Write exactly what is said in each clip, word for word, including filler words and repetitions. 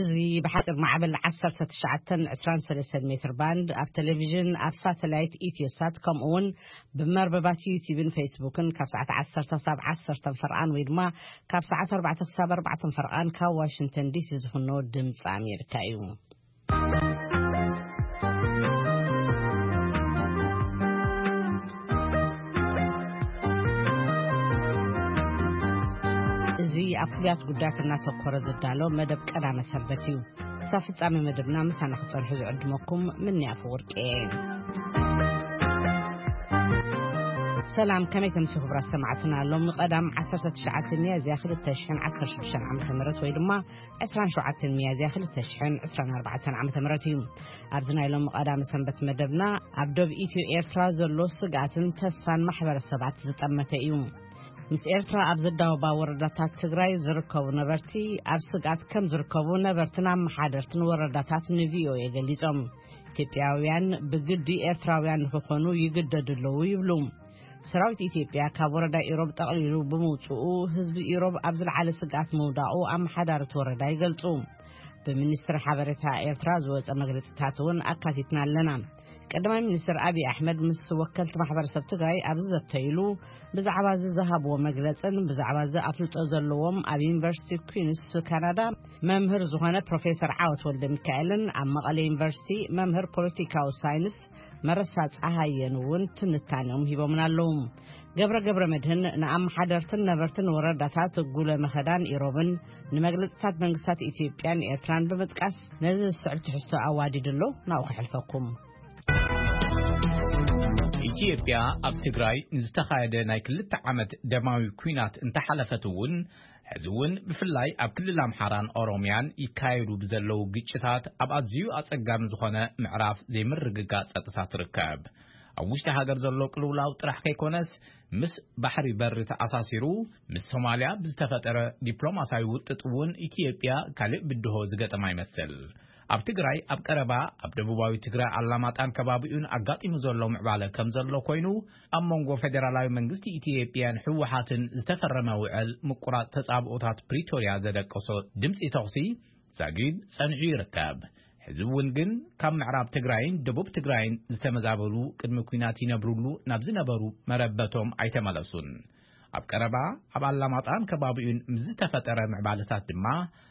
زي بحق معبل عشرة تشعتن عشرين ثلاثة متر باند أف تلفزيون أف ساتلايت إيتيوسات كم أون بمرببات يوتيوب فيسبوكن كابسعة عشرة سبع عشرة فرقان ويدما كابسعة أربعة سبع أربعة فرقان كواشنطن دي سي زخنو دمس أمريكا يوم زي أفلات قداتنا تقرأ زدالو مدب كلام سبتيو سافت أمي مدبنا مسانا خطر حزو عدمكم مني أفوركين سلام كما تمسي خبرة سمعتنا اللهم قدام عشرة تشعات المياه ياخذ التشحن عشر شبشان عام ثمرت ويلما عشرين شعات المياه ياخذ التشحن عشرين أربعة عام ثمرتهم أرزنا اللهم قدام سنبت مدبنا عبدوب إيتيو إيرترا زلو سقاتن تسفان محبر السبعة زتأمتيوم مس إيرترا أبزداو باورداتات تغراي زركو نبرتي أبسقات كم زركو نبرتنا محادرتن ورداتات نفيو يغليزم تيبياويان بقدي إيرتراويان فخونو يقددلو يبلوم سراوت إثيوبيا كوردا إيروب تقليلو بموتو حزب إيروب أبزل على سقات موداو أم حدارت وردا يغلطو بمنستر حبرتها إيرترا زوج مغلطتاتون أكاتتنا لنا قدما منستر أبي أحمد مس وكلت محبر سبتغاي أبزت تيلو بزعباز الذهب ومغلطن بزعباز أفلط أزلوهم أبي يونيفرسيتي كوينز في كندا ممهر زهانة بروفيسور عاوت ولد ميكائيلن أم مقالة يونيفرسيتي ممهر بوليتيكا وساينس مرسات أهاينون تنتانهم هيبو من اللوم قبر قبر مدهن نعم حدرتن نبرتن ورداتات قولة مخدان إيروبن نمغلطات منقصات إثيوبيان إيرتران بمتقاس نزل السعر تحسو أوادي دلو ناوخ حلفكم ኢትዮጵያ ኣብ ትግራይ ንዝተኻየደ ናይ ክልተ ዓመት ደማዊ ኩናት እንተሓለፈትውን ሕዝውን ብፍላይ ኣብ ክልል ኣምሓራን ኦሮሚያን ይካየዱ ብዘለው ግጭታት ኣብ ኣዝዩ ኣጸጋሚ ዝኾነ ምዕራፍ ዘይምርግጋጽ ጸጥታ ትርከብ ኣብ ውሽጢ ሃገር ዘሎ ቅልውላው ጥራሕ ከይኮነስ ምስ ባሕሪ በሪ ተኣሳሲሩ ምስ ሶማልያ ብዝተፈጠረ ዲፕሎማሲያዊ ውጥጥ እውን ኢትዮጵያ ካልእ ብድሆ ዝገጠማ ይመስል ኣብ ትግራይ ኣብ ቀረባ ኣብ ደቡባዊ ትግራይ ኣላማጣን ከባቢኡን ኣጋጢሙ ዘሎ ምዕባለ ከም ዘሎ ኮይኑ ኣብ መንጎ ፌደራላዊ መንግስቲ ኢትዮጵያን ሕወሓትን ዝተፈረመ ውዕል ምቁራጽ ተጻብኦታት ፕሪቶሪያ ዘደቀሶ ድምጺ ተኽሲ ዛጊድ ጸንዑ ይርከብ ሕዝቡን ግን ካብ ምዕራብ ትግራይን ደቡብ ትግራይን ዝተመዛበሉ ቅድሚ ኩናት ይነብሩሉ ናብ ዝነበሩ መረበቶም ኣይተመለሱን ኣብ ቀረባ ኣብ ኣላማጣን ከባቢኡን ምዝተፈጠረ ምዕባለታት ድማ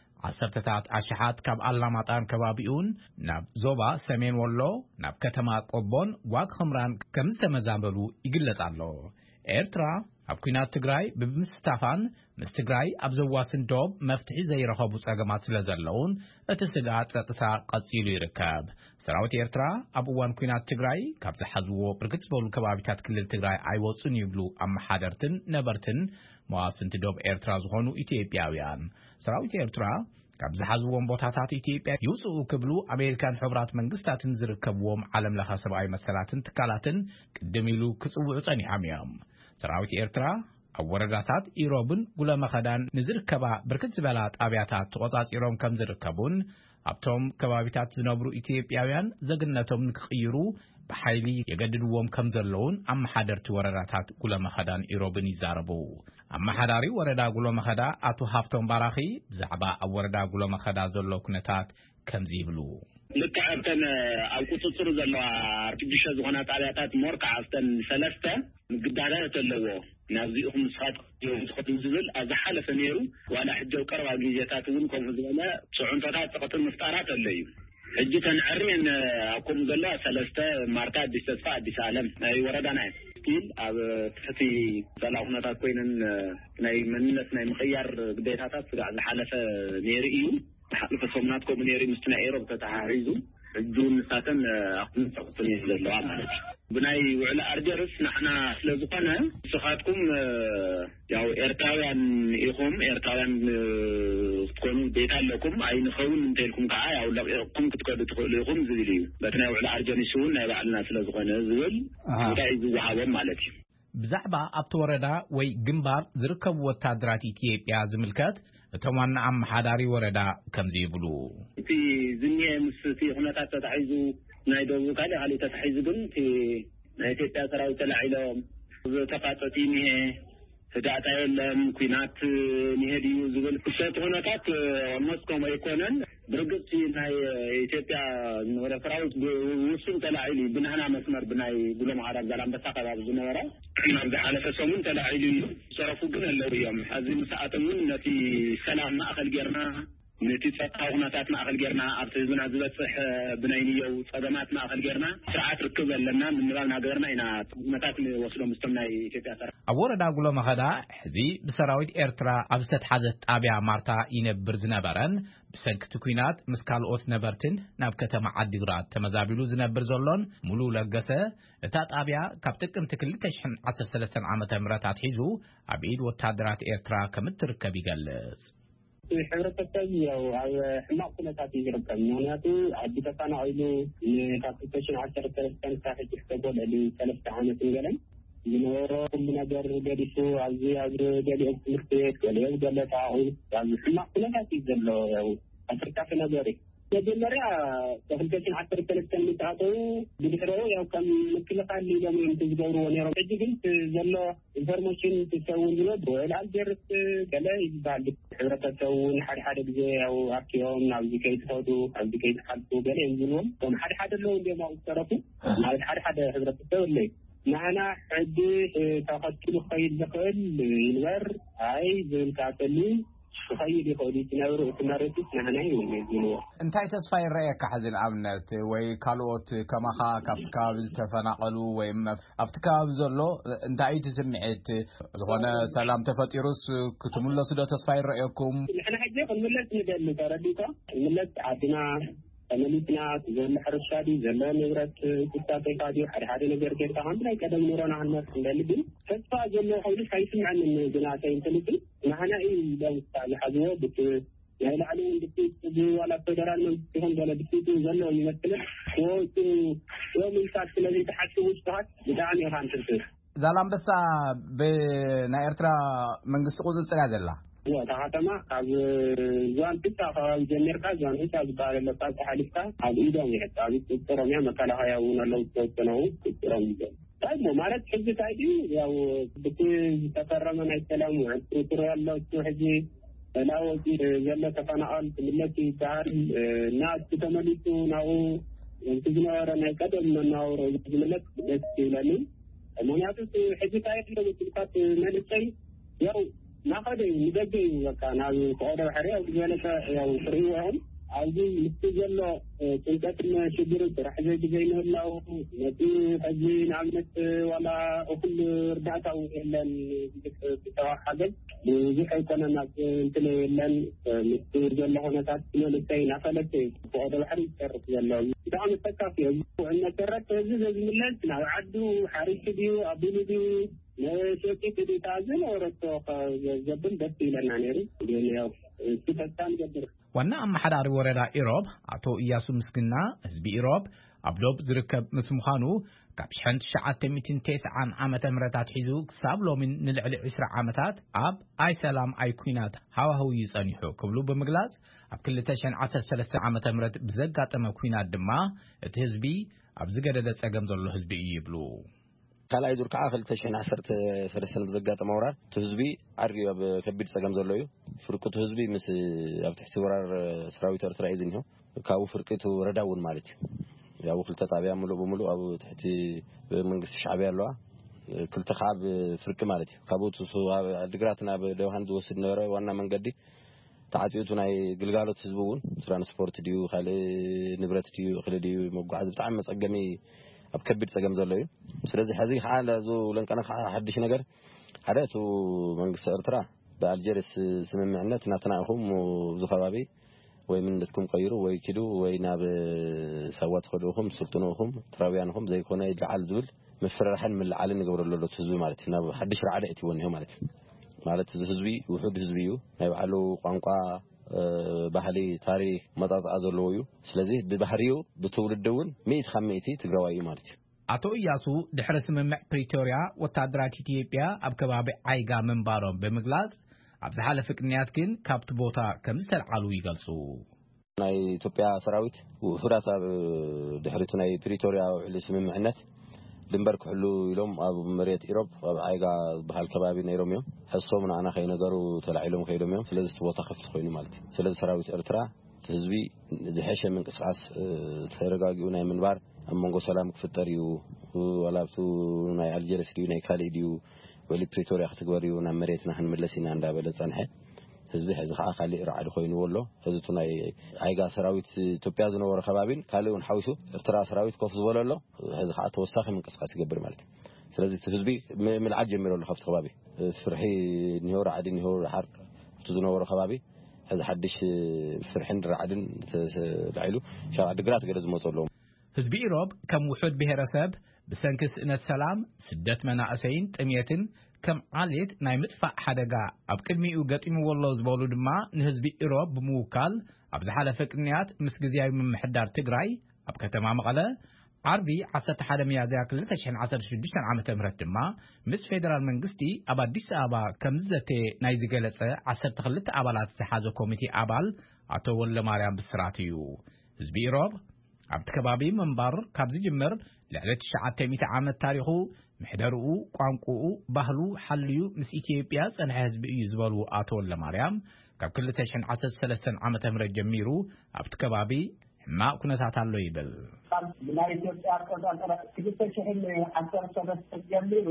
عسرتات أشحات كاب ألاماتان كبابيون ناب زوبا سمين والله ناب كتما قبون واق خمران كمستمزابلو إقلت الله إيرترا أب كينات تغراي بمستافان مستغراي أب زواسن دوب مفتحي زي رخابو ساقمات سلزلون اتسقات ستسا قدسيلو يركاب سراوت إيرترا أب وان كينات تغراي كاب زحزوو بركتس بولو كبابيتات كل تغراي عيوصن يبلو أم حادرتن نبرتن مواسن تدوب إيرترا زغونو إتيبياويان سراوت إيرترا ካብ ዝሓዝዎም ቦታታት ኢትዮጵያ ይውፅኡ ክብሉ ኣሜሪካን ሕብራት መንግስታትን ዝርከብዎም ዓለም ለኸ ሰብኣዊ መሰላትን ትካላትን ቅድም ኢሉ ክጽውዑ ጸኒሖም እዮም ሰራዊት ኤርትራ ኣብ ወረዳታት ኢሮብን ጉለመኸዳን ንዝርከባ ብርክት ዝበላ ጣብያታት ተቆጻጺሮም ከም ዝርከቡን ኣብቶም ከባቢታት ዝነብሩ ኢትዮጵያውያን ዘግነቶም ንክቕይሩ بحيلي يجددوهم كم زلون أما حدرت وردات قول مخدان إيروبني زاربو أما حداري وردا قول مخدا أتو هفتون باراخي زعبا وردا قول مخدا زلو كنتات كم زيبلو لك عفتن أو كتصر زلو أرتبشة زغنات علياتات مورك عفتن ثلاثة قدارات اللو نازيهم صحات يوسخط الزبل أذا حالة نيرو وأنا حجة وكروا جيجاتات ونكم زلنا سعنتات تقطن مفتارات اللي اجيتن عرين اكم زلا ثلاثه ماركات بيستدفع بسالم اي وردانا ستيل اب تفتي زلا هناتا كوينن ناي مننت ناي مخيار بدايتات على حلفه نيريو حلفه سومناتكم نيري مستنا ايروب تتعاريزو الجون ساتن اقن تقطني زلا مالك بناي وعلى ارجرس نحنا لزقنا سخاتكم ያው ኤርትራውያን ይሁም ኤርትራውያን ትኮኑ ቤታለኩም አይንኸውን እንተልኩም ከዓ ያው ለኩም ክትከዱ ትኽእሉ ይኹም ዝብል እዩ በትናይ ውዕል አርጀኒሱን ናይ ባዕልና ስለዝኾነ ዝብል እንታይ ዝወሃቦም ማለት እዩ ብዛዕባ ኣብቲ ወረዳ ወይ ግንባር ዝርከቡ ወታደራት ኢትዮጵያ ዝምልከት እቶም ዋና ኣመሓዳሪ ወረዳ ከምዚ ይብሉ እቲ ዝኒሄ ምስቲ ኩነታት ተታሒዙ ናይ ደቡብ ካልእ ካልእ ተታሒዙ ግን እቲ ናይ ኢትዮጵያ ሰራዊት ተላዒሎም ተቃፀቲ ኒሄ هداتا يلم كوينات نهديو زبل كسات هناكات ونسكم يكونن برقصي ناي إثيوبيا ولا فراوت وصل تلاعيلي بنهنا مسمر بناي قلهم عرب زلام بساقة بزنورة نرجع على فسومن تلاعيلي صرفوا قلنا اللي يوم هذه مساعة من نتي سلام ما أخل جرنا نتي تفتح هناكات ما أخل جرنا أرتزنا زبل صح بناينية وصدمات ما أخل جرنا سرعات ركض لنا من نرالنا جرنا إنا نتات وصلوا مستمناي إثيوبيا سر أورد أقول ما هذا حزي بسراويد إيرترا أبست حدث أبيع مارتا ينبر زنبرن بسنك تكوينات مسكالوت نبرتن ناب كتما عدقرات تمزابلو زنبر زولون ملو لقسة تات أبيع كابتكم تكل تشحن عصر سلسن عامة مراتات حيزو عبيد وتادرات إيرترا كمتركة بيقلس ሕብረተሰብ ያው ኣብ ሕማቅ ኩነታት ይርከብ ምክንያቱ ኣዲስ ኣበባ ናይሉ ካፒቴሽን ዓሰርተ ሰለስተ ሳሕጅ ተጎልዕሊ ሰለስተ ዓመት ገለን ዝነበሮ ኩሉ ነገር ገዲሱ ኣብዚ ኣብ ገሊኦም ትምህርቲ ቤት ገሊኦም ገለታኡ ኣብ ሕማቅ ኩነታት እዩ ዘሎ ያው ኣፍሪካፍ ነገር መጀመርያ ካፒቴሽን ዓሰርተ ሰለስተ ምጣጠው ብድሕሪኡ ያው ከም ምክልኻል ኢሎም ዝገብርዎ ነይሮም ሕጂ ግን ዘሎ ኢንፎርሜሽን ትሰውን ዝነብሩ ኤልአልጀርስ ገለ ይባል ሕብረተሰቡን ሓደ ሓደ ግዜ ያው ኣክቲዮም ናብዚ ከይትኸዱ ኣብዚ ከይትሓልፉ ገለ ይብሉዎም ከም ሓደ ሓደ ለው እንዲኦም ኣውሰረፉ ማለት ሓደ ሓደ ሕብረተሰብ ኣለይ ንዓና ሕጂ ተኸትሉ ኸይድ ዝኽእል ይንበር ኣይ ዝብልካተሉ خير يخودي تناورو تمارتو نحناي ويزينو انتي تصفى الرأيك حزن أمنت وي كالوت كما خا كافتكاب تفنقلو وي افتكاب زلو انتي تسمعت هنا سلام تفتيروس كتملا سدا تصفى الرأيكم نحن حاجة الملت ندل ترديكا الملت عدنا أمليتنا زل حرشادي زل نغرت كتابي قادي حد حد نغير كيف عندنا كذا نورانا عن مرس اللي فسفا زل حولي خايفين عن الجناتين تلتي نحنا إيه لو لحظة بت يعني عليهم بتيجي تجي ولا فدرال من تهم ولا بتيجي زل ويمثله هو يوم يساعد الذي تحكي وجهات بدعني هان تلتي زلام بس بنايرترا من قصة قصة سجادة وتعتمد على زوان بيتا فالجميركا زوان إيش أزبار اللقاء حالفها على إيدهم يحتى على الترامية مكانها يوون لو تناو الترامية طيب ممارس حزب تايدي أو بتتكرم من السلام وترى الله تحجي لا وزير زلة تفنعال التي تعال ناس تتملكوا ناو تجنور نكدم من ناو رجملك بسيلاني مناطق حزب تايدي لو تلقات ملكي يو ما قد يدقي وكان هذا قادر حريق ذلك أو فريقهم عايزين يستجلوا تنتقل شجر راح زي زينه الله نبي حزين عمت ولا أكل رجعت أو إلا التواح حاجة وزي حيكون الناس انتلي إلا نستجل هنا تاتنا للتين عفلت قادر حريق ترك جلوا دعم التكافي وإن ترك زي زي من الله عدوا حريق ديو أبيني ديو شوكي تدي تعزل ورتوق جبل دفتي لنا نيري يعني ستة جبر وانا أما حدا عربي وردا إيروب عطو إياسو مسكنا هزبي إيروب عبدوب زركب مسمخانو كابشحنت شعات تميتين تسعان عامة مرتات حيزو كسابلو من نلعلي عسر عامتات عب آي سلام آي كوينات هوا هو يسانيحو كبلو بمقلاز عب كل تشان عسر سلسة عامة مرت بزقات أما كوينات دما اتهزبي عب زقادة دس أقمزلو هزبي يبلو قال أيزور كعاقل تشين عسرت سلسلة بزقات مورا تهزبي عريو بكبير سقم زلويو فرقو تهزبي مس أبتحسي ورار سراوي ترترا إذنه كاو فرقته رداون مالتي ياو كل تتابع ملو بملو أو تحتي منقص الشعبية اللوا كل تخاب فرق مالتي كابوت سو دقراتنا بدوهان دوسد نورا وانا من قدي تعزيتنا قلقالو تهزبون ترانسبورت ديو خالي نبرت ديو خالي ديو مقعد بتعمس أقامي أبكبر سجم زلوا سلزي حزي حالة زو لأن كان حدش نجار حريته من قصة ترى بالجرس سمع معنا تناتناهم وزخرابي ومن لتكم قيروا ويكلوا ويناب سوات خلوهم سلطنوهم تراويانهم زي كنا يجعل زول مفرحين من العالم نجور اللي تزوي مالتي ناب حدش رعدتي ونهم مالتي مالت تزوي وحب تزويه يبعلوا قنقا ባህሊ ታሪክ መጻጻ ዘለውዩ ስለዚ በባህሪው በትውልድ ደውን መይት ኸመይቲ ትግራዋይ ማለት እዩ አቶ ኢያሱ ድሕረ ስምምዕ ፕሪቶሪያ ወታደራት ኢትዮጵያ ኣብ ከባቢ ዓይጋ መንባሮም በመግላጽ ኣብ ዝሓለፈ ቅንያት ግን ካብቲ ቦታ ከም ዝተልዓሉ ይገልጹ ናይ ኢትዮጵያ ሰራዊት ውሑዳት ኣብ ድሕሪቱ ናይ ፕሪቶሪያ ውዕሊ ስምምዕነት ድንበር ክሕሉ ኢሎም ኣብ መሬት ኢሮብ ኣብ ዓይጋ በሃል ከባቢ ነይሮም እዮም ሕሶም ንኣና ከይነገሩ ተላዒሎም ከይዶም እዮም ስለዚ ቦታ ክፍት ኮይኑ ማለት እዩ ስለዚ ሰራዊት ኤርትራ ህዝቢ ዝሕሸ ምንቅስቃስ ተረጋጊኡ ናይ ምንባር ኣብ መንጎ ሰላም ክፍጠር እዩ ወላብቱ ናይ ኣልጀርስ ዲዩ ናይ ካልእ ዲዩ ወሊ ፕሪቶሪያ ክትግበር እዩ ናብ መሬትና ክንምለስ ኢና እንዳበለ ጸንሐ ህዝቢ ሕዚ ከዓ ካልእ ራዕዲ ኮይኑ ወሎ ህዝቱ ናይ ዓይጋ ሰራዊት ኢትዮጵያ ዝነበረ ከባቢን ካልኡን ሓዊሱ ኤርትራ ሰራዊት ኮፍ ዝበለሎ ሕዚ ከዓ ተወሳኺ ምንቅስቃስ ይገብር ማለት እዩ ስለዚ ህዝቢ ምልዓል ጀሚሩ ኣሎ ካብቲ ከባቢ ፍርሒ ኒሆ ራዕዲ ኒሆ ሓር ዝነበረ ከባቢ ሕዚ ሓድሽ ፍርሕን ራዕድን ተላዒሉ ሻብ ዓዲግራት ገለ ዝመፀሉ ህዝቢ ኢሮብ ከም ውሑድ ብሄረሰብ ብሰንኪ ስእነት ሰላም ስደት መናእሰይን ጥምየትን ከም ዓሌት ናይ ምጥፋእ ሓደጋ ኣብ ቅድሚኡ ገጢምዎ ኣሎ ዝበሉ ድማ ንህዝቢ ኢሮብ ብምውካል ኣብ ዝሓለፈ ቅንያት ምስ ግዝያዊ ምምሕዳር ትግራይ ኣብ ከተማ መቐለ ዓርቢ ዓሰርተ ሓደ ሚያዝያ ክልተ ሽሕን ዓሰርተ ሽዱሽተ ዓመተ ምህረት ድማ ምስ ፌደራል መንግስቲ ኣብ አዲስ አበባ ከም ዘተ ናይ ዝገለጸ ዓሰርተ ክልተ ኣባላት ዝሓዘ ኮሚቴ ኣባል ኣቶ ወለማርያም ብስራት እዩ ህዝቢ ኢሮብ ኣብቲ ከባቢ መንባር ካብ ዝጅምር ልዕሊ ትሽዓተ ሚእቲ ዓመት ታሪኹ ምሕደርኡ ቋንቋኡ ባህሉ ሓልዩ ምስ ኢትዮጵያ ጸንሐ ህዝቢ እዩ ዝበሉ ኣቶ ወለማርያም ካብ ክልተ ሽሕን ዓሰርተ ሰለስተ ዓመተ ምህረት ጀሚሩ ኣብቲ ከባቢ ሕማቅ ኩነታት ኣሎ ይብል ናይ ኢትዮጵያ አቆጣጠር ክልተ ሽሕን ዓሰርተ ሰለስተ ጀሚሩ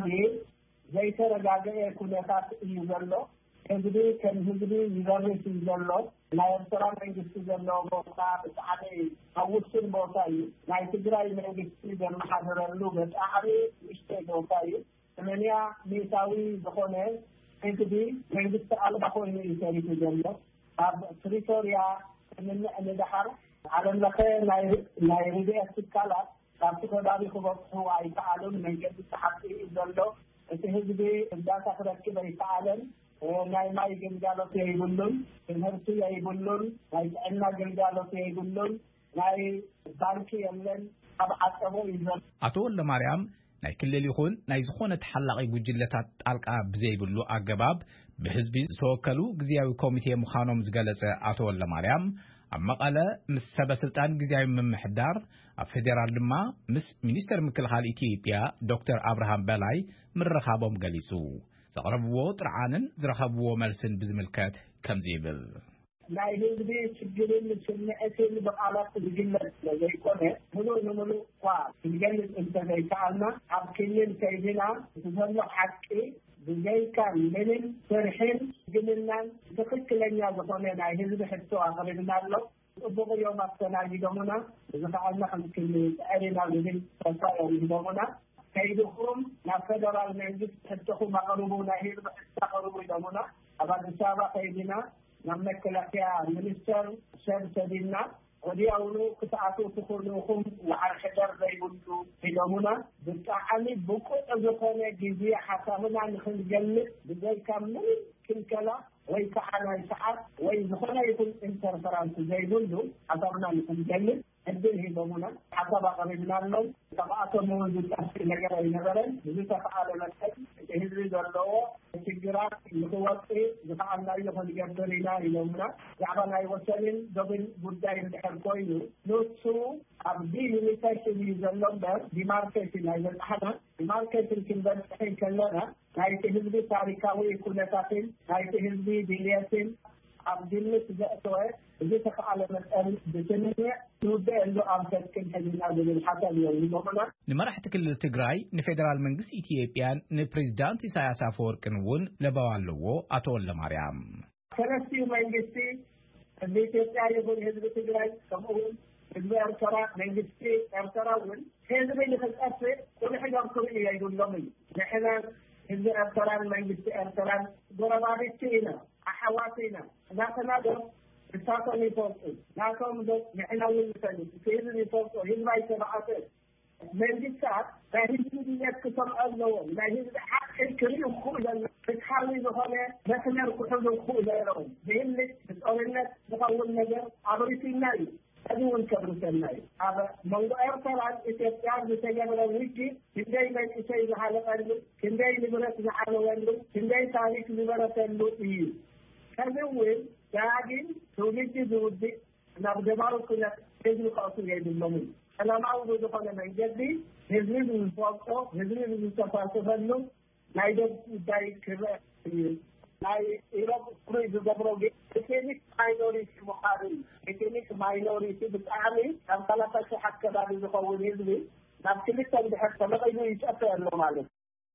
ዘይተረጋገአ ኩነታት እዩ ዘሎ ህዝቢ ከም ህዝቢ ይዘርፍ ዘሎ ናይ ኤርትራ መንግስቲ ዘሎ ቦታ ብጣዕሚ ኣውስን ቦታ እዩ ናይ ትግራይ መንግስቲ ዘመሓደረሉ ብጣዕሚ ንእሽተይ ቦታ እዩ ሰማንያ ሚእታዊ ዝኾነ ህዝቢ መንግስቲ ኣልባ ኮይኑ እዩ ሰሪሑ ዘሎ ኣብ ፕሪቶሪያ ንድሓር ዓለም ለኸ ናይ ሪድኤት ትካላት ካብቲ ከባቢ ክበፅሑ ኣይከኣሉን መንገዲ ተሓፂ እዩ ዘሎ እቲ ህዝቢ እርዳታ ክረክብ ኣይከኣለን ናይ ማይ ግልጋሎት የይብሉን ትምህርቲ የይብሉን ናይ ጥዕና ግልጋሎት የይብሉን ናይ ባንኪ የለን ኣብ ዓፀቦ እዩ ዘሎ ኣቶ ወለማርያም ናይ ክልል ይኹን ናይ ዝኾነ ተሓላቂ ጉጅለታት ጣልቃ ብዘይብሉ ኣገባብ ብህዝቢ ዝተወከሉ ግዝያዊ ኮሚቴ ምዃኖም ዝገለጸ ኣቶ ወለማርያም ኣብ መቐለ ምስ ሰበስልጣን ግዝያዊ ምምሕዳር ኣብ ፌደራል ድማ ምስ ሚኒስተር ምክልኻል ኢትዮጵያ ዶክተር አብርሃም በላይ ምረኻቦም ገሊጹ ዘቕረብዎ ጥርዓንን ዝረኸብዎ መልስን ብዝምልከት ከምዚ ይብል ናይ ህዝቢ ችግርን ስምዕትን ብቃላት ዝግለጽ ስለዘይኮነ ሙሉእ ንሙሉእ እኳ ክንገልጽ እንተዘይከኣልና ኣብ ክልል ከይድና ዘሎ ሓቂ ብዘይካ ምንም ስርሕን ግልናን ትክክለኛ ዝኾነ ናይ ህዝቢ ሕቶ ኣቕሪብና ኣሎ ጽቡቕ እዮም ኣስተናጊዶሙና እዚ ከዓልና ክንፅዕሪና ዝብል ተስፋ ይህቦሙና ከይድኹም ናብ ፌደራል መንግስት ሕቶኹም ኣቕርቡ ናይ ህዝቢ ሕቶ ኣቕርቡ ኢሎሙና ኣብ ኣዲስ አበባ ከይድና ናብ መከላከያ ሚኒስተር ሰብ ሰዲድና ወዲያውኑ ክትኣትው ትኽእሉኹም ወዓር ሕደር ዘይብሉ ኢሎሙና ብጣዕሚ ብቁዕ ዝኾነ ግዜ ሓሳብና ንክንገልጽ ብዘይካ ምንም ክልከላ ወይ ከዓ ናይ ሰዓት ወይ ዝኾነ ይኹን ኢንተርፈራንስ ዘይብሉ ሓሳብና ንክንገልጽ ዕድል ሂቦሙና ሓሳብ ኣቕሪብና ኣለው ተባኣቶም እውን ዝጠፍእ ነገር ኣይነበረን ብዝተፈዓለ መጠን እቲ ህዝቢ ዘለዎ ችግራት ንክወፅእ ዝከኣልናዮ ክንገብር ኢና ኢሎሙና ብዛዕባ ናይ ወሰንን ዶብን ጉዳይ እንድሕር ኮይኑ ንሱ ኣብ ዲሊሚቴሽን እዩ ዘሎ እምበር ዲማርኬሽን ኣይበፅሓና ዲማርኬሽን ክንበፅሕ ከለና ናይቲ ህዝቢ ታሪካዊ ኩነታትን ናይቲ ህዝቢ ድልየትን ኣብ ግምት ዘእተወ እዚ ተፈዓለ መጠን ብስምምዕ ንውድአሉ ኣንፈት ክንሕዝና ዝብል ሓሳብ እዮም ይሞሙና ንመራሕቲ ክልል ትግራይ ንፌደራል መንግስቲ ኢትዮጵያን ንፕሬዚዳንት ኢሳያስ አፈወርቅን እውን ለበዋ ኣለዎ ኣቶ ወለማርያም ከረስቲው መንግስቲ ህዝቢ ኢትዮጵያ ይኹን ህዝቢ ትግራይ ከምኡውን ህዝቢ ኤርትራ መንግስቲ ኤርትራ እውን ህዝቢ ንክጠፍእ ቁልሕሎም ክርኢ የይብሎም እዩ ንሕና ህዝቢ ኤርትራን መንግስቲ ኤርትራን ጎረባቢት ኢና ኣሕዋት ኢና እናተናገር እሳቶም ይፈልጡ ናቶም ንሕና እውን ንፈልጥ ህዝቢ ይፈልጡ ህዝቢ ኣይተባዓተ መንግስታት ናይ ህዝቢ ድልየት ክሰምዖ ኣለዎም ናይ ህዝቢ ሓቂ ክርእዩ ክኽእሉ ኣለዎም ፍትሓዊ ዝኾነ መስመር ክሕዙ ክኽእሉ ኣለዎም ብህልት ብጦርነት ዝኸውን ነገር ኣብሪትና እዩ እዚ እውን ከብርሰና እዩ ኣብ መንጎ ኤርትራን ኢትዮጵያን ዝተገበረ ውግእ ክንደይ መንእሰይ ዝሃለቐሉ ክንደይ ንብረት ዝዓነወሉ ክንደይ ታሪክ ዝበረተሉ እዩ ከዚ እውን ዳግም ትውልዲ ዝውድእ ናብ ደማሩ ኩነት ህዝቢ ከእቱ የብሎም ሰላማዊ በሆነ መንገድ ህዝብን ፎቶ ህዝብን ተፋሰፈሉ ናይደብ ጉዳይ ክበ ናይ ኢሮብ ፕሮጀክት ዝገብረው ኤትኒክ ማይኖሪቲ መኻሪ ኤትኒክ ማይኖሪቲ ብጣዕሚ ኣብ ሰላሳ ሺህ አካባቢ ዝኸውን ህዝብ ናብ ክልተ ድሕር ተመቀይሉ ይጨፈ ያለው ማለት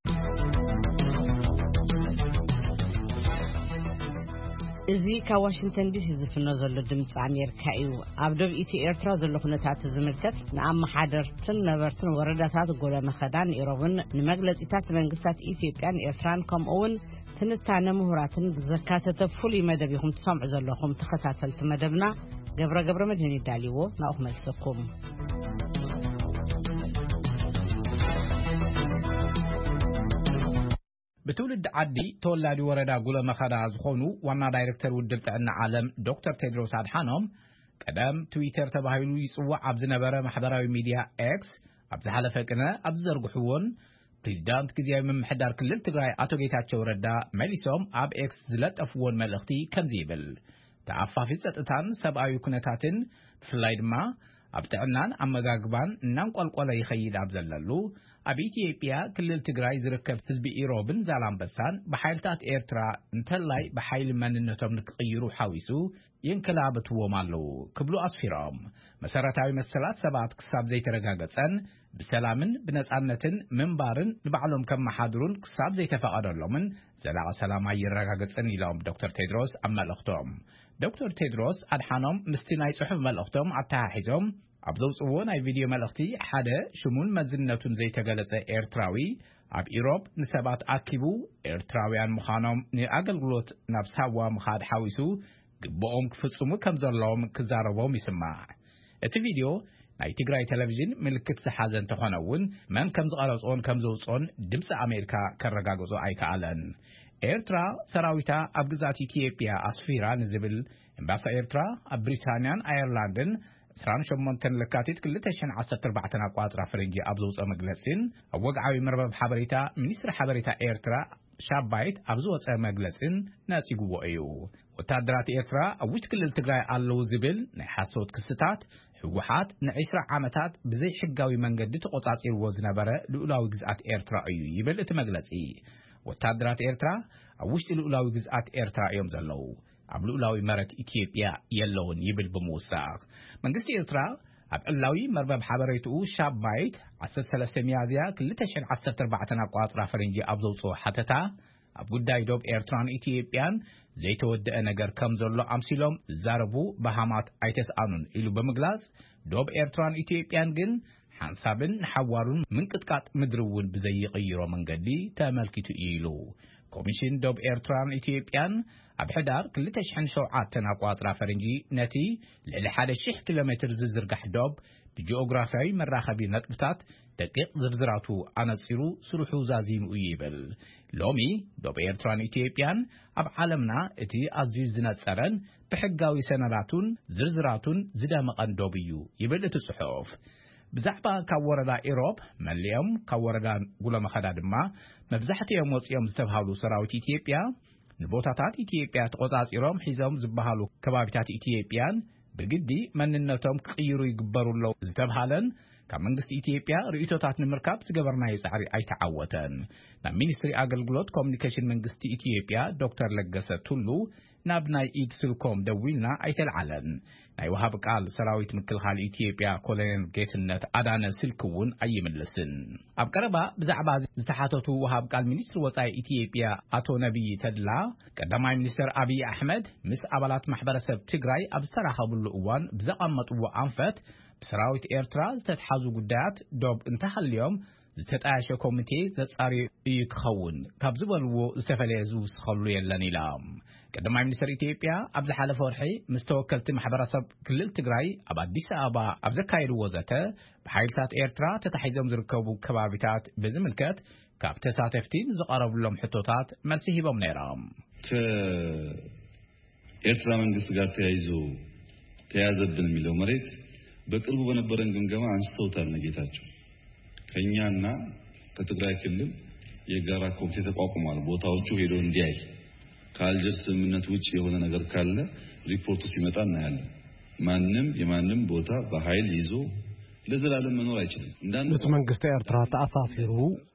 እዚ ካብ ዋሽንግተን ዲሲ ዝፍኖ ዘሎ ድምፂ ኣሜሪካ እዩ ኣብ ደቡብ ኤርትራ ዘሎ ኩነታት ዝምልከት ንኣመሓደርትን ነበርትን ወረዳታት ጎለ መኸዳን ኢሮብን ንመግለጺታት መንግስታት ኢትዮጵያን ኤርትራን ከምኡውን ትንታነ ምሁራትን ዘካተተ ፍሉይ መደብ ይኹም ትሰምዑ ዘለኹም ተኸታተልቲ መደብና ገብረ ገብረ መድህን ይዳልይዎ ናኡኹም መልሰኩም بتولد عدي تولد وردا قول مخدا زخونو وانا دايركتر ودب تعنا عالم دكتور تيدروس أدحانوم قدام تويتر تباهيلو يسوع عبز نبرة محضراوي ميديا اكس عبز حلفكنا عبز زرقحوون بريزيدانت كزياوي من محدار كل التقراي اتو جيتاتشو ردا ماليسوم عب اكس زلت افوون ملختي كمزيبل تعفافي ستتان سبعايو كنتاتن فلايد ما عبتعنان عم غاقبان نام قوالقوالا يخيد عبزلالو ኣብ ኢትዮጵያ ክልል ትግራይ ዝርከብ ህዝቢ ኢሮብን ዛላምበሳን በኃይልታት ኤርትራ እንተላይ በኃይል መንነቶም ንክቅይሩ ሓዊሱ ይንከላበትዎም ኣለው ክብሉ ኣስፊሮም መሰረታዊ መሰላት ሰባት ክሳብ ዘይተረጋገፀን ብሰላምን ብነጻነትን ምንባርን ንባዕሎም ከመሓድሩን ክሳብ ዘይተፈቀደሎምን ዘላቀ ሰላም ይረጋገፀን ኢሎም ዶክተር ቴድሮስ ኣብ መልእኽቶም ዶክተር ቴድሮስ ኣድሓኖም ምስቲ ናይ ጽሑፍ መልእኽቶም ኣተሓሒዞም أبدو صوون أي فيديو ملختي حدا شمول مزنتون زي تجلس إيرتراوي أب إيروب نسبات أكيبو إيرتراويان مخانم نأجل غلط نفسها مخاد حويسو بقوم كفصمو كم زرلهم كزاربهم يسمع. الفيديو ناي تجراي تلفزيون ملكت سحازن تخانون من كم زقارصون كم زوصون دمس أمريكا كرجاجوزو أي كعلن. إيرترا سراويتا أبجزاتي كيبيا أسفيرا نزبل إمباسا إيرترا أبريطانيان أيرلندن سران شمونتن لكاتيت كل تشن عصر تربعتنا قاطرة فرنجي أبزوز أمجلسين وقعوا مربب حبريتا منيستر حبريتا إيرترا شابايت أبزوز أمجلسين ناسي جوا أيو وتادرات إيرترا أوش كل التجاي على زبل نحاسوت كستات حوحات نعيسر عامتات بزي حجاوي من جدت قطعة الوزن برا لولاو جزءات إيرترا أيو يبل تمجلسي وتادرات إيرترا أوش لولاو جزءات إيرترا يوم زلو عبلولاوي مرت إثيوبيا يلون يبل بموساق من قصة إيرترا عبلولاوي مربب حبريتو شاب بايت عسر سلسلمية ذيا كل تشن عسر تربعتنا قاطرة فرنجي أبزو صو حتتا أبقود دايدوب إيرتران إثيوبيان زي تود أنجر كم زلو أمسيلوم زاربو بهامات أيتس آنون إلو بمغلاس دوب إيرتران إثيوبيان جن حنسابن حوارون من كتكات مدرون بزي غيرو من قدي تاملكتو إيلو كوميشن دوب إيرتران إثيوبيان أبحدار كل تشحن شوعات تناقواطرا فرنجي نتي لحد الشح كيلومتر زرقح دوب بجيوغرافياي مراخبي نقبتات دقيق زرزراتو عناصرو سروحو زازيم ويبل لومي دوب إيرتران إثيوبيان أب عالمنا اتي أزيز زناتسرن بحقاوي سنراتون زرزراتون زدا مقان دوبيو يبل الصحف بزعبا كوردا إيروب مليوم كوردا قولا مخدادما مبزحت يوم وصيوم زتبهالو سراوت إثيوبيا نبوتاتات إثيوبيا تقوطات إيروم حيزوم زبهالو كبابتات إثيوبيان بقدي مننتهم كقيرو يقبروا اللو زتبهالن كمنجس إثيوبيا رئيتوتات نمركاب سجبرنا يسعري أي تعوتن نا مينستري أغلغلوت كومنيكيشن منجس إثيوبيا دكتور لقسة تولو نابناي إيد سلكوم دويلنا أي تلعلن ناي وهاب قال سراويت مكل خال إثيوبيا كولين جيتنت أدانا سلكون أي من لسن أبقربا بزعبا زتحاتوتو وهاب قال مينستر وطاي إثيوبيا أتو نبي تدلا قدماي مينستر أبي أحمد مس أبالات محبرة سب تقراي أبستراخ باللؤوان بزقامت وأنفت بسراويت إيرترا زتتحازو قدات دوب انتحى اليوم زتتعاشى كوميتي زتصاري يكخون كابزبالو زتفليزو سخلو يلان إلام قدماي مينستر إثيوبيا أبز حالة فرحي مستوكلت محبرة سب كل التقراي أباد ديس أبا أبز كايرو وزته بحيلتات إيرترا تتحيزهم زركوبو كبابتات بزملكت كافتساتفتين زقارب لهم حطوتات مرسيه بمنيرام كإيرترا من قصة قارت يعيزو تيازد بالميلو مريت በቅርቡ በነበረን ግምገማ አንስተውታል ነጌታቸው ከኛና ከትግራይ ክልል የጋራ ኮሚቴ ተቋቁሟል ቦታዎቹ ሄዶ እንዲያይ ካልጀርስ ስምምነት ውጪ የሆነ ነገር ካለ ሪፖርቱ ሲመጣ እናያለን ማንንም የማንንም ቦታ በኃይል ይዞ ለዘላለም መኖር አይችልም እንዳንድ ምስ መንግስት ኤርትራ ተአሳሲሩ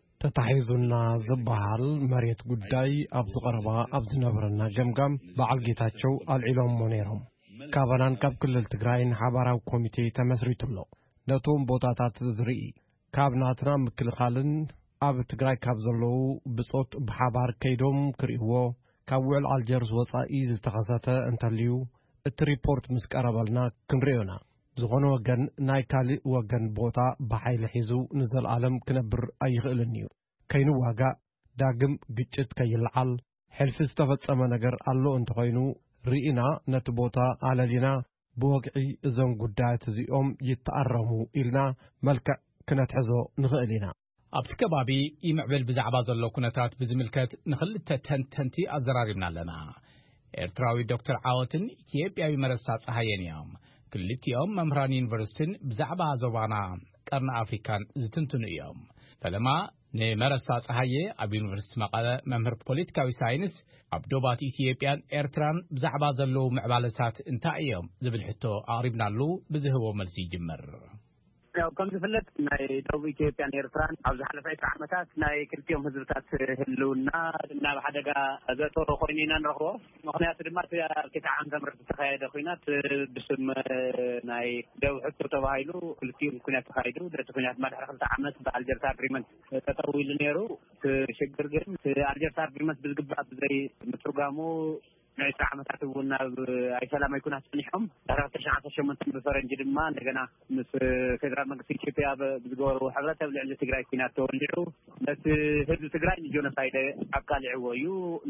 ተታሒዙና ዝበሃል መሬት ጉዳይ ኣብ ዝቀረባ ኣብ ዝነበረና ጀምጋም በዓል ጌታቸው አልዒሎም ሞኔሮም ካባናን ካብ ክልል ትግራይ ንሓባራዊ ኮሚቴ ተመስሪቱሎ ነቶም ቦታታት ዝርኢ ካብ ናትና ምክልኻልን ኣብ ትግራይ ካብ ዘለዉ ብጾት ብሓባር ከይዶም ክርእዎ ካብ ውዕል አልጀርስ ወጻኢ ዝተኸሰተ እንተልዩ እቲ ሪፖርት ምስ ቀረበልና ክንሪዮና ዝኾነ ወገን ናይ ካልእ ወገን ቦታ በሓይሊ ሒዙ ንዘለዓለም ክነብር ኣይኽእልን እዩ ከይንዋጋ ዳግም ግጭት ከይልዓል ሕልፊ ዝተፈጸመ ነገር ኣሎ እንተኾይኑ ርኢና ነቲ ቦታ ኣለሊና ብወግዒ እዞም ጉዳያት እዚኦም ይተኣረሙ ኢልና መልክዕ ክነትሕዞ ንኽእል ኢና ኣብቲ ከባቢ ይምዕብል ብዛዕባ ዘሎ ኩነታት ብዝምልከት ንኽልተ ተንተንቲ ኣዘራሪብና ኣለና ኤርትራዊ ዶክተር ዓወትን ኢትዮጵያዊ መረሳ ፀሃየን እዮም ክልቲኦም መምህራን ዩኒቨርሲቲን ብዛዕባ ዞባና ቀርኒ ኣፍሪካን ዝትንትኑ እዮም ፈለማ ንመረሳ ፀሃየ ኣብ ዩኒቨርሲቲ መቐለ መምህር ፖለቲካዊ ሳይንስ ኣብ ዶባት ኢትዮጵያን ኤርትራን ብዛዕባ ዘለዉ ምዕባለታት እንታይ እዮም ዝብል ሕቶ ኣቕሪብናሉ ብዝህቦ መልሲ ይጅመር ያው ከም ዝፍለጥ ናይ ደቡብ ኢትዮጵያን ኤርትራን ኣብ ዝሓለፈ ዒስራ ዓመታት ናይ ክልቲኦም ህዝብታት ህልውና ናብ ሓደጋ ዘእተወ ኮይኑ ኢና ንረኽቦ ምክንያቱ ድማ እቲ ኣብ ክልተ ዓመተ ምህረት ዝተኻየደ ኩናት ብስም ናይ ደቡብ ሕቶ ተባሂሉ ክልቲኦም ኩናት ተኻይዱ ነቲ ኩናት ድማ ድሕሪ ክልተ ዓመት ብኣልጀርስ ኣግሪመንት ጠጠው ኢሉ ነይሩ ሽግር ግን እቲ ኣልጀርስ ኣግሪመንት ብዝግባእ ብዘይ ምትርጓሙ ዒስራ ዓመታት እውን ናብ ኣይሰላማዊ ኩናት ፀኒሖም ሁለት ሺህ ዓሰርተ ሸሞንተ ብፈረንጂ ድማ እንደገና ምስ ፌደራል መንግስቲ ኢትዮጵያ ብዝገበሩ ሕብረተሰብ ልዕሊ ትግራይ ኩናት ተወሊዑ ነቲ ህዝቢ ትግራይ ንጆኖሳይድ ኣቃሊዕዎ እዩ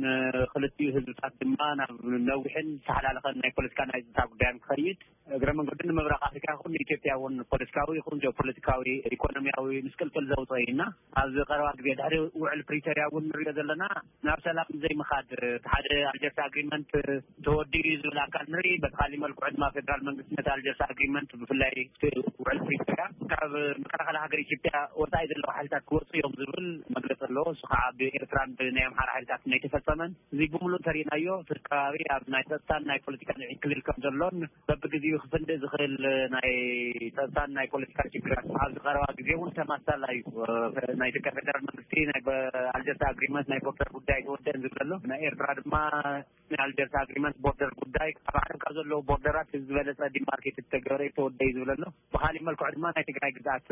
ንክልቲኡ ህዝብታት ድማ ናብ ነዊሕን ተሓላለኸን ናይ ፖለቲካ ናይ ጸጥታ ጉዳያት ክኸይድ እግረ መንገዲ ንምብራቕ ኣፍሪካ ይኹን ኢትዮጵያ እውን ፖለቲካዊ ይኹን ጂኦፖለቲካዊ ኢኮኖሚያዊ ምስቅልቅል ዘውፅአ ኢና ኣብዚ ቀረባ ግዜ ድሕሪ ውዕል ፕሪቶሪያ እውን ንሪኦ ዘለና ናብ ሰላም ዘይምኻድ ሓደ ኣልጀርስ ኣግሪመንት ተወዲኡ ዝብል ኣካል ንርኢ በካሊእ መልክዑ ድማ ፌደራል መንግስቲ ነቲ ኣልጀርስ ኣግሪመንት ብፍላይ ውዕል ፕሪቶሪያ ካብ መከላኸሊ ሃገር ኢትዮጵያ ወፃኢ ዘለዉ ሓይልታት ክወፁ እዮም ዝብል መግለፂ ኣለዎ እሱ ከዓ ብኤርትራን ብናይ ኣምሓራ ሓይልታት ናይ ተፈፀመን እዚ ብምሉእ እንተሪእናዮ እቲ ከባቢ ኣብ ናይ ፀጥታን ናይ ፖለቲካን ክልል ከም ዘሎን በቢግዜኡ ክፍንድእ ዝኽእል ናይ ፀጥታን ናይ ፖለቲካ ችግራት ኣብዚ ቀረባ ግዜ እውን ተማሳላ እዩ ናይ ኢትዮጵያ ፌደራል መንግስቲ ናይ ኣልጀርስ ኣግሪመንት ናይ ቦርደር ጉዳይ ተወደአን ዝብል ኣሎ ናይ ኤርትራ ድማ አልጀርስ አግሪመንት ቦርደር ጉዳይ ከባቢ ካብ ዘለዉ ቦርደራት ዝበለጸ ዲማርኬት ተገበረ ተወደይ ዝብል ኣሎ ብኻሊእ መልክዑ ድማ ናይ ትግራይ ግዛት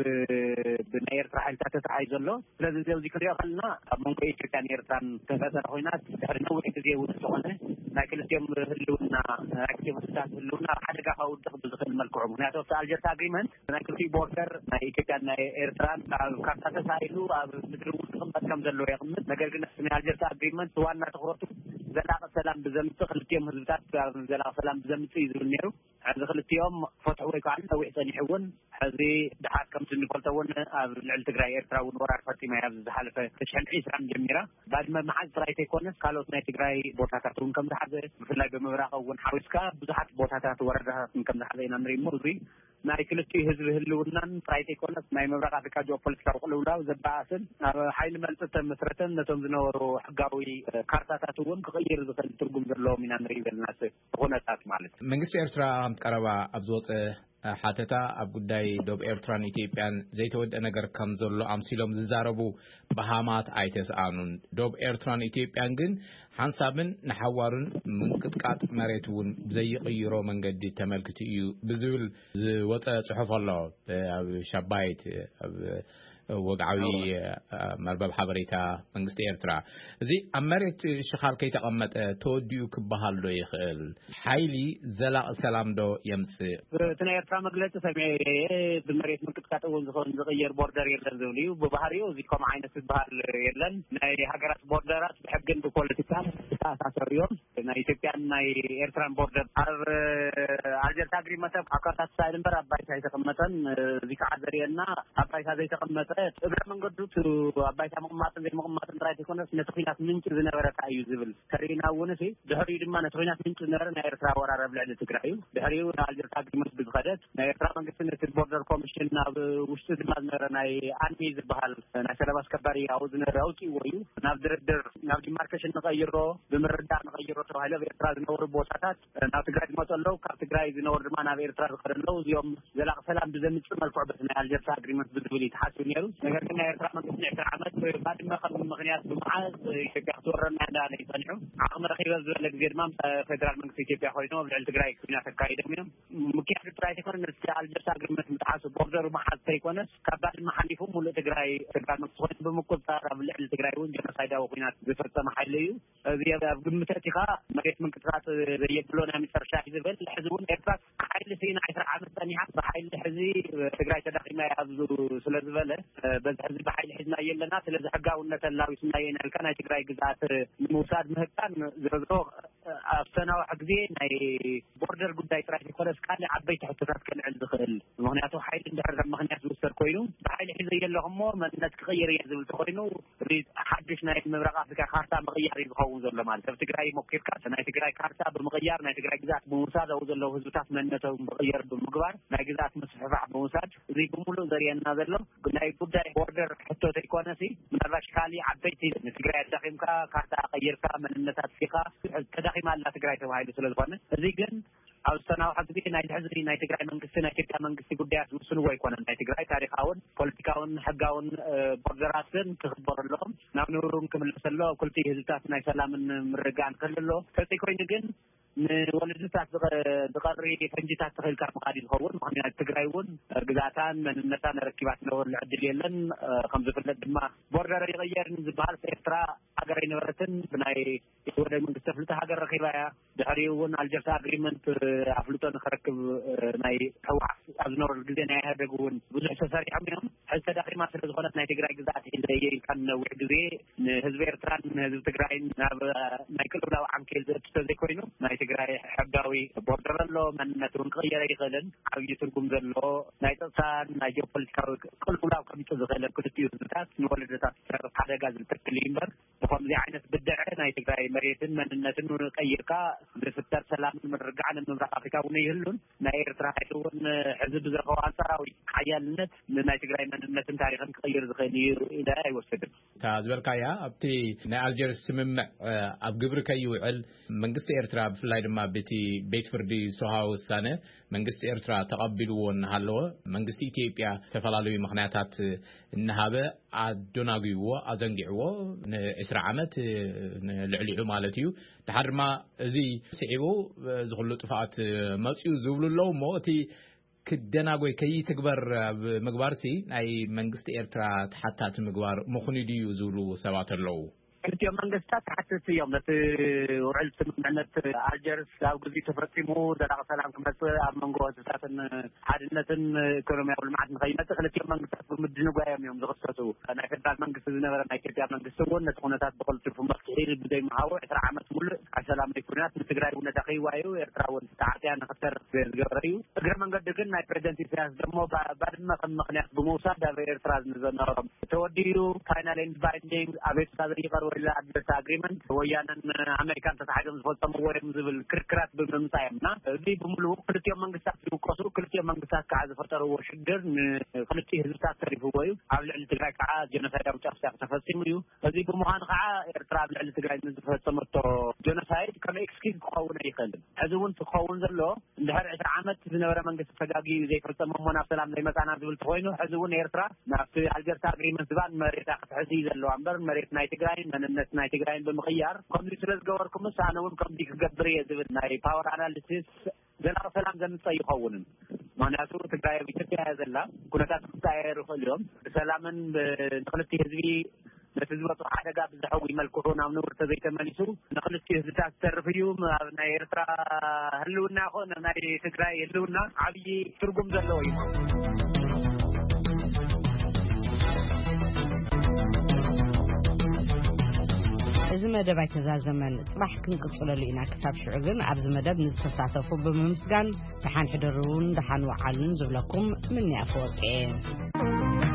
ብናይ ኤርትራ ሓይልታት ተታሒዙ ኣሎ ስለዚ እዚ ክሪኦ ከለና ኣብ መንጎ ኢትዮጵያን ኤርትራን ተፈጠረ ኩናት ድሕሪ ነዊሕ ግዜ እውን ዝኾነ ናይ ክልቲኦም ህልውና ናይ ክልቲኦም ህዝብታት ህልውና ኣብ ሓደጋ ከውድቕ ብዝኽእል መልክዑ ምክንያቱ ኣብቲ ኣልጀርስ ኣግሪመንት ናይ ክልቲኡ ቦርደር ናይ ኢትዮጵያን ናይ ኤርትራን ኣብ ካርታ ተሳኢሉ ኣብ ምድሪ ውስጥ ክቕመጥ ከም ዘለዎ የቕምጥ ነገር ግን ናይ ኣልጀርስ ኣግሪመንት ዋና ትኹረቱ ዘላቒ ሰላም ብዘምፅእ ክልቲኦም ህዝብታት ኣብ ዘላቒ ሰላም ብዘምፅእ እዩ ዝብል ነይሩ ሕዚ ክልቲኦም ፈትሑ ወይ ከዓ ነዊሕ ፀኒሑ እውን ሕዚ ድሓር ከምቲ ንፈልጦ እውን ኣብ ልዕሊ ትግራይ ኤርትራ እውን ወራር ፈፂማ እያ ዝሓለፈ ተሽሕን ዒስራን ጀሚራ ባድመ መዓዝ ጥራይ ዘይኮነስ ካልኦት ናይ ትግራይ ቦታታት እውን ከም ዝሓዘ ብፍላይ ብምብራቕ እውን ሓዊስካ ብዙሓት ቦታታት ወረዳታት ከም ዝሓዘ ኢና ንርኢ እሞ እዚ ናይ ክልቲኡ ህዝቢ ህልውናን ጥራይ ዘይኮነስ ናይ ምብራቕ ኣፍሪካ ጂኦፖለቲካዊ ቅልውላው ዘበኣስን ኣብ ሓይሊ መልፅእ ተመስረተን ነቶም ዝነበሩ ሕጋዊ ካርታታት እውን ክቕይር ዝኽእል ትርጉም ዘለዎም ኢና ንርኢ ዘለና ኩነታት ማለት መንግስቲ ኤርትራ ከም ቀረባ ኣብ ዝወፀ ሓተታ ኣብ ጉዳይ ዶብ ኤርትራን ኢትዮጵያን ዘይተወደአ ነገር ከም ዘሎ ኣምሲሎም ዝዛረቡ ብሃማት ኣይተሰኣኑን ዶብ ኤርትራን ኢትዮጵያን ግን ሓንሳብን ንሓዋርን ምንቅጥቃጥ መሬት እውን ዘይቕይሮ መንገዲ ተመልክቱ እዩ ብዝብል ዝወፀ ጽሑፍ ኣሎ ኣብ ሻባይት ኣብ ወግዓዊ መርበብ ሓበሬታ መንግስቲ ኤርትራ እዚ ኣብ መሬት ሽኻል ከይተቐመጠ ተወዲኡ ክበሃል ዶ ይኽእል ሓይሊ ዘላቕ ሰላም ዶ የምፅእ እቲ ናይ ኤርትራ መግለፂ ሰሚዐ ብመሬት ምንቅጥቃጥ እውን ዝኸውን ዝቕየር ቦርደር የለን ዝብል እዩ ብባህሪኡ እዚ ከምኡ ዓይነት ዝበሃል የለን ናይ ሃገራት ቦርደራት ብሕግን ብፖለቲካን ዝተኣሳሰሩ እዮም ናይ ኢትዮጵያን ናይ ኤርትራን ቦርደር ኣብ ኣልጀርስ ኣግሪመንት ኣብ ካርታ ተሳኢሉ እምበር ኣብ ባይታ ኣይተቐመጠን እዚ ከዓ ዘርእየና ኣብ ባይታ ዘይተቐመጠ እግረ መንገዱ አባይታ መቅማጥን ዘይ መቅማጥን ጥራይ ተኮነስ ነትኺናት ምንጭ ዝነበረ ታዩ ዝብል ከሪና ወነሲ ድሕሪኡ ድማ ነትኺናት ምንጭ ዝነበረ ናይ ኤርትራ ወራረብ ልዕሊ ትግራይ እዩ ድሕሪኡ አልጀርሳ አግሪመንት ብዝኸደት ናይ ኤርትራ መንግስትን እቲ ቦርደር ኮሚሽን ናብ ውሽጡ ድማ ዝነበረ ናይ አንሚ ዝበሃል ናይ ሰላም አስከባሪ አው ዝነበረ አውጪዎ እዩ ናብ ድርድር ናብ ዲማርኬሽን ንቀይሮ ብምርዳእ ንቀይሮ ተባሂሉ ኤርትራ ዝነበሩ ቦታታት ናብ ትግራይ ዝመፀለው ካብ ትግራይ ዝነበሩ ድማ ናብ ኤርትራ ዝኸደለው እዚኦም ዘላቕ ሰላም ብዘምጽእ መልክዕ በት ናይ አልጀርሳ አግሪመንት ብዝብል ይተሓስብ ነይሩ ነገር ግን ናይ ኤርትራ መንግስት ንዕስር ዓመት ባድመ ከም ምክንያት ብምዓዝ ኢትዮጵያ ክትወረና እንዳለ ይጸኒዑ ዓቕሚ ረኺበ ዝበለ ግዜ ድማ ፌደራል መንግስት ኢትዮጵያ ኮይኑ ኣብ ልዕሊ ትግራይ ኩናት ኣካይዶም እዮም ምክንያት ትግራይ ተኮነ ነቲ አልጀርሳ አግሪመንት ምትሓስ ቦርደሩ መሓዝ ተይኮነስ ካብ ባድመ ሓሊፉ ሙሉእ ትግራይ ፌደራል መንግስት ኮይኑ ብምቁፅፃር ኣብ ልዕሊ ትግራይ እውን ጀኖሳይዳዊ ኩናት ዝፈፀመ ሓይሊ እዩ እዚ ኣብ ግምት እቲኻ መሬት ምንቅስቓስ ዘየብሎ ናይ መጨረሻ ዝብል ሕዚ እውን ኤርትራ ሓይሊ ሲና ዓሰርተ ዓመት ፀኒሓ ብሓይሊ ሕዚ ትግራይ ተዳኺማ ኣብዚ ስለዝበለ በዚ ሕዚ ብሓይሊ ሒዝና የለና ስለዚ ሕጋውነት ኣላዊስና የናልካ ናይ ትግራይ ግዛት ንምውሳድ ምህጣን ዝረዝሮ ኣፍተናዊ ግዜ ናይ ቦርደር ጉዳይ ጥራይ ኮለስ ካሊ ዓበይቲ ሕቶታት ከልዕል ዝኽእል ምክንያቱ ሓይሊ እንድሕር ምክንያት ዝውሰድ ኮይኑ ብሓይሊ ሒዘ የለኹሞ መንነት ክቕይር እየ ዝብል ተኮይኑ ሓድሽ ናይ ምብራቕ ኣፍሪካ ካርታ ምቕያር እዩ ዝኸውን ዘሎ ማለት ኣብ ትግራይ ሞኪርካ ናይ ትግራይ ካርታ ብምቕያር ናይ ትግራይ ግዛት ብምውሳድ ኣብኡ ዘለዉ ህዝብታት መንነቶም ብምቕያር ብምግባር ናይ ግዛት ምስሕፋሕ ብምውሳድ እዚ ብምሉእ ዘርየና ዘሎ ናይ ጉዳይ ቦርደር ሕቶ ዘይኮነሲ ምናልባሽ ካሊእ ዓበይቲ ንትግራይ ኣዳኺምካ ካርታ ቀይርካ መንነታት ፊኻ ተዳኺማ ኣላ ትግራይ ተባሂሉ ስለዝኾነ እዚ ግን ኣብ ዝተናውሐ ግዜ ናይ ሕዝቢ ናይ ትግራይ መንግስቲ ናይ ኢትዮጵያ መንግስቲ ጉዳያት ዝውስንዎ ኣይኮነን ናይ ትግራይ ታሪኻውን ፖለቲካውን ሕጋውን ቦርደራትን ክኽበረሎም ናብ ንብሩን ክምለሰሎ ክልቲኡ ህዝብታት ናይ ሰላምን ምርግጋእን ክህልሎ ተፀይ ኮይኑ ግን ንወለድታት ዝቐሪ ፈንጂታት ተኽልካ ምኻድ ዝኸውን ምክንያት ትግራይ እውን ግዛታን መንነታን ረኪባት ዝነበሩ ዕድል የለን ከም ዝፍለጥ ድማ ቦርደር ይቕየርን ዝበሃል ኤርትራ ሃገር ይነበረትን ብናይ ወደ መንግስቲ ፍልጠ ሃገር ረኺባ እያ ድሕሪኡ እውን አልጀርሳ አግሪመንት ኣፍልጦ ንኽረክብ ናይ ሕወሓት ኣብ ዝነበሩ ግዜ ናይ ኢህአዴግ እውን ብዙሕ ተሰሪሖም እዮም ሕዚ ተዳኺማ ስለ ዝኾነት ናይ ትግራይ ግዛት ሒዘ ኢልካ ንነዊሕ ግዜ ንህዝቢ ኤርትራን ንህዝቢ ትግራይን ናብ ናይ ቅልውላዊ ዓንኬል ዘእትቶ ዘይኮይኑ ናይ ትግራይ ሕጋዊ ቦርደር ኣሎ መንነት እውን ክቕየር ይኽእልን ዓብዪ ትርጉም ዘሎ ናይ ፀጥታን ናይ ጂኦፖለቲካዊ ቅልውላው ከምፅእ ዝኽእል ክልቲኡ ህዝብታት ንወለደታት ዝሰርፍ ሓደጋ ዝልትክል እዩ እምበር ብከምዚ ዓይነት ብድዐ ናይ ትግራይ መሬትን መንነትን ቀይርካ ዝፍጠር ሰላምን ምርግጋዕን ምብራቕ ኣፍሪካ እውን ይህሉን ናይ ኤርትራ ሓይሊ እውን ሕዚ ብዝረኸቦ ኣንጻራዊ ሓያልነት ናይ ትግራይ መንነትን ታሪክን ክቕይር ዝኽእል እዩ ኢለ ኣይወስድን እታ ዝበልካያ ኣብቲ ናይ አልጀርስ ስምምዕ ኣብ ግብሪ ከይውዕል መንግስቲ ኤርትራ ብፍላይ ድማ በቲ ቤት ፍርዲ ዝተውሃበ ውሳነ መንግስቲ ኤርትራ ተቐቢልዎ እናሃለወ መንግስቲ ኢትዮጵያ ዝተፈላለዩ ምክንያታት እናሃበ ኣደናጊዎ ኣዘንጊዕዎ ንዕስራ ዓመት ንልዕሊዑ ማለት እዩ ድሓር ድማ እዚ ስዒቡ ዝኽሉ ጥፋኣት መፅኡ ዝብሉ ኣለዉ እሞ እቲ ክደናጎይ ከይትግበር ኣብ ምግባርሲ ናይ መንግስቲ ኤርትራ ተሓታቲ ምግባር ምኹኒ ድዩ ዝብሉ ሰባት ኣለዉ ክልቲኦም መንግስታት ተሓተቲ እዮም ነቲ ውዕል ስምምዕነት አልጀርስ ኣብ ግዜ ተፈፂሙ ዘላቂ ሰላም ክመፅእ ኣብ መንጎ ህዝብታትን ሓድነትን ኢኮኖምያዊ ልምዓት ንኸይመፅእ ክልቲኦም መንግስታት ብምድንጓዮም እዮም ዝኽሰቱ ናይ ፌደራል መንግስቲ ዝነበረ ናይ ኢትዮጵያ መንግስቲ እውን ነቲ ኩነታት ብቀልጢፉ መፍትሒ ብዘይምሃቡ ዕስራ ዓመት ሙሉእ ኣብ ሰላማዊ ኩናት ንትግራይ እውን ነዳኺዋ እዩ ኤርትራ እውን ተዓፅያ ንኽተርፍ ዝገበረ እዩ እግረ መንገዲ ግን ናይ ፕሬዚደንት ኢሳያስ ደሞ ባድመ ከም ምክንያት ብምውሳድ ኣብ ኤርትራ ዝነበሮም ተወዲኡ ፋይናል ኤንድ ባይንዲንግ ኣቤቱታ ዘይቀርቡ ኢላ አልጀርሳ አግሪመንት ወያነን አሜሪካን ተታሓሒዞም ዝፈፀምዎ እዮም ዝብል ክርክራት ብምምፃእዮምና እዚ ብምሉእ ክልቲኦም መንግስታት ዝውቀሱ ክልቲኦም መንግስታት ከዓ ዝፈጠርዎ ሽግር ንክልቲኡ ህዝብታት ተሪፍዎ እዩ ኣብ ልዕሊ ትግራይ ከዓ ጀኖሳይዳዊ ጨፍጫፍ ተፈፂሙ እዩ እዚ ብምዃኑ ከዓ ኤርትራ ኣብ ልዕሊ ትግራይ ንዝፈፀመቶ ጀኖሳይድ ከም ኤክስኪዝ ክኸውን ኣይኽእልን ሕዚ እውን ክኸውን ዘሎ እንድሕር ዕስራ ዓመት ዝነበረ መንግስቲ ተጋጊዩ ዘይፈፀሞ እሞ ናብ ሰላም ዘይመፃና ዝብል ተኮይኑ ሕዚ እውን ኤርትራ ናብቲ አልጀርሳ አግሪመንት ዝባል መሬታ ክትሕሲ እዩ ዘለዋ እምበር መሬት ናይ ትግራይ መንነት ናይ ትግራይን ብምኽያር ከምዚ ስለ ዝገበርኩምስ ኣነ እውን ከምዚ ክገብር እየ ዝብል ናይ ፓወር ኣናሊሲስ ዘላቂ ሰላም ዘምፅእ ይኸውንን ምክንያቱ ትግራይ ኣብ ኢትዮጵያ እያ ዘላ ኩነታት ክቀያየሩ ይኽእሉ እዮም ብሰላምን ንክልቲ ህዝቢ ነቲ ዝመፁ ሓደጋ ብዝሐዊ መልክዑ ናብ ንብረት ዘይተመሊሱ ንክልቲኡ ህዝብታት ዝተርፍ እዩ ኣብ ናይ ኤርትራ ህልውና ይኹን ናይ ትግራይ ህልውና ዓብዪ ትርጉም ዘለዎ እዩ እዚ መደብ ኣይተዛዘመን ጽባሕ ክንቅጽለሉ ኢና ክሳብ ሽዑ ግን ኣብዚ መደብ ንዝተሳተፉ ብምምስጋን ደሓን ሕደሩን ደሓን ወዓልን ዝብለኩም ምን ያፈወርቄ